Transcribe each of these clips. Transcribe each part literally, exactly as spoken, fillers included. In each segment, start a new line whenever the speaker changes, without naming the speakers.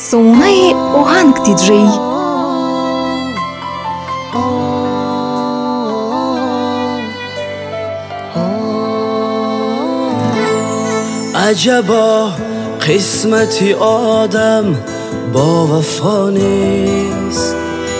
Солонаи оҳанг диҷей.
عجبا قسمتی آدم با وفا نیست،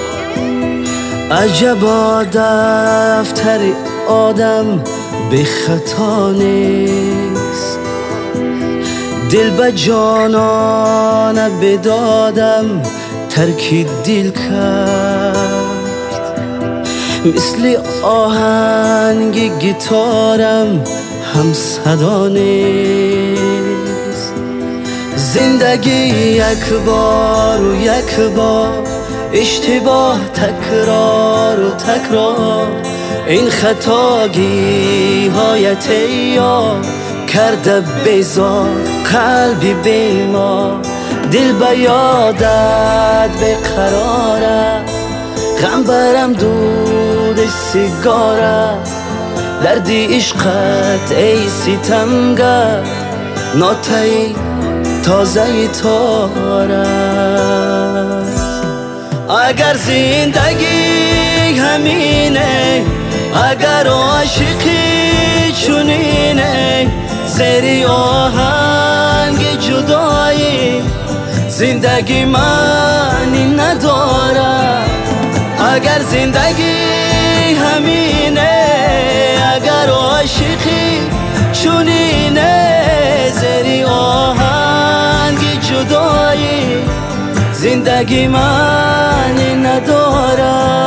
عجبا دفتر آدم بی خطا نیست. دل به جانان بدادم ترک دل کرد، مثل آهنگ گیتارم هم صدا نیست. زندگی یک بار و یک بار اشتباه، تکرار و تکرار، این خطاگی های تیار کرده بیزار قلبی بیمار. دل به یادت بقرار است، غم برم دود سیگار است. دردی عشقت ای ستمگر ناتای تازه تار است. اگر زندگی همینه، اگر عاشقی چنینه، زیر آهنگ جدایی زندگی معنی نداره. اگر زندگی همینه، اگر عاشقی چنینه، زیر آهنگ جدایی زندگی معنی نداره.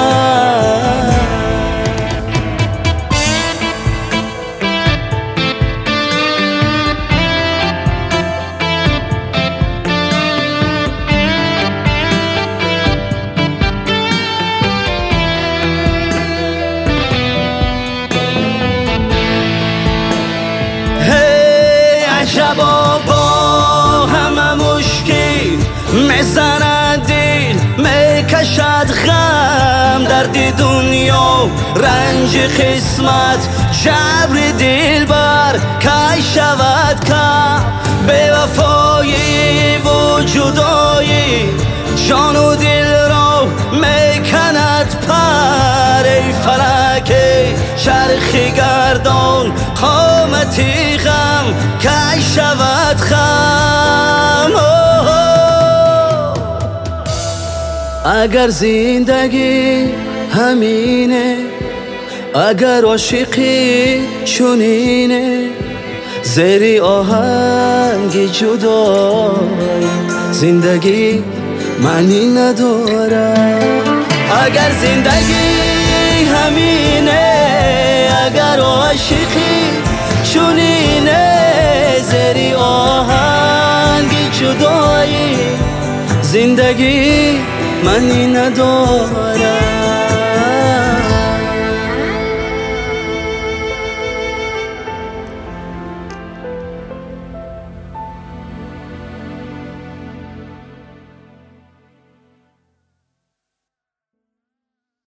عجبا با همه مشکل میزند دل، میکشد غم درد دنیا، رنج قسمت، جبر دل بر کی شود کم. به وفایی و جدایی جان و دل را میکند پر. ای فلک چرخ گردان قامتی غم کی شود خم. اگر زندگی همینه، اگر عاشقی چنینه، زیر آهنگ جدایی زندگی معنی نداره. اگر زندگی همینه، اگر عاشقی چنینه، زیر آهنگ جدایی زندگی معنی نداره.